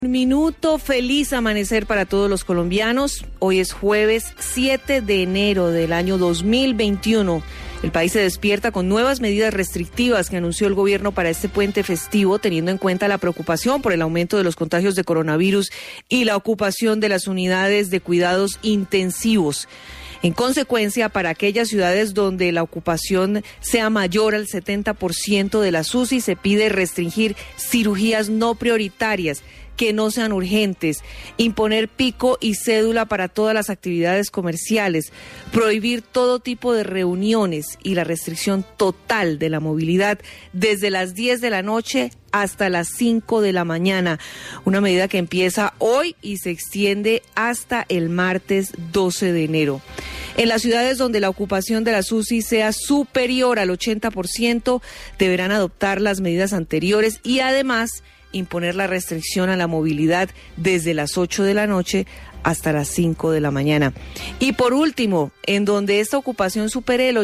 Un minuto, feliz amanecer para todos los colombianos. Hoy es jueves 7 de enero del año 2021. El país se despierta con nuevas medidas restrictivas que anunció el gobierno para este puente festivo, teniendo en cuenta la preocupación por el aumento de los contagios de coronavirus y la ocupación de las unidades de cuidados intensivos. En consecuencia, para aquellas ciudades donde la ocupación sea mayor al 70% de las UCI, se pide restringir cirugías no prioritarias, que no sean urgentes, imponer pico y cédula para todas las actividades comerciales, prohibir todo tipo de reuniones y la restricción total de la movilidad desde las 10 de la noche hasta las 5 de la mañana. Una medida que empieza hoy y se extiende hasta el martes 12 de enero. En las ciudades donde la ocupación de las UCI sea superior al 80%, deberán adoptar las medidas anteriores y además imponer la restricción a la movilidad desde las 8 de la noche hasta las 5 de la mañana. Y por último, en donde esta ocupación supere el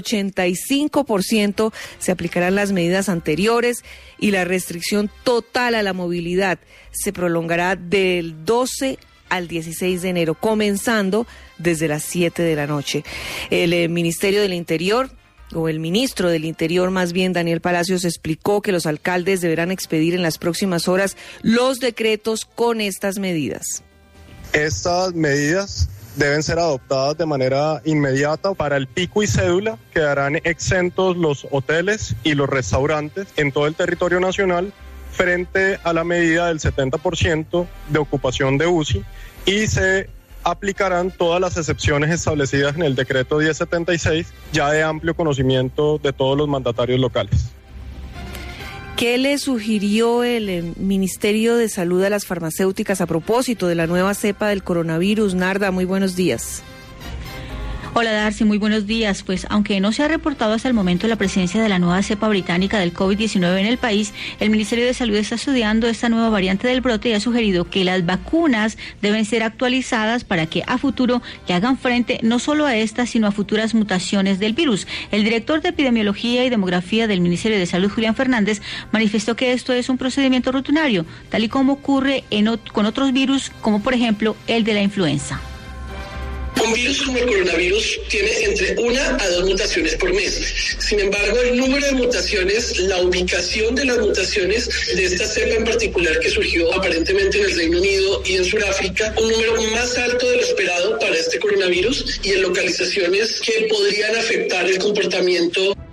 85%, se aplicarán las medidas anteriores y la restricción total a la movilidad se prolongará del 12 al 16 de enero, comenzando desde las 7 de la noche. El Ministerio del Interior, o el ministro del Interior más bien, Daniel Palacios, explicó que los alcaldes deberán expedir en las próximas horas los decretos con estas medidas. Estas medidas deben ser adoptadas de manera inmediata. Para el pico y cédula quedarán exentos los hoteles y los restaurantes en todo el territorio nacional frente a la medida del 70% de ocupación de UCI y se aplicarán todas las excepciones establecidas en el decreto 1076, ya de amplio conocimiento de todos los mandatarios locales. ¿Qué le sugirió el Ministerio de Salud a las farmacéuticas a propósito de la nueva cepa del coronavirus? Narda, muy buenos días. Hola Darcy, muy buenos días. Pues aunque no se ha reportado hasta el momento la presencia de la nueva cepa británica del COVID-19 en el país, el Ministerio de Salud está estudiando esta nueva variante del brote y ha sugerido que las vacunas deben ser actualizadas para que a futuro le hagan frente no solo a esta, sino a futuras mutaciones del virus. El director de Epidemiología y Demografía del Ministerio de Salud, Julián Fernández, manifestó que esto es un procedimiento rutinario, tal y como ocurre con otros virus, como por ejemplo el de la influenza. Un virus como el coronavirus tiene entre 1 a 2 mutaciones por mes. Sin embargo, el número de mutaciones, la ubicación de las mutaciones de esta cepa en particular que surgió aparentemente en el Reino Unido y en Sudáfrica, un número más alto de lo esperado para este coronavirus y en localizaciones que podrían afectar el comportamiento.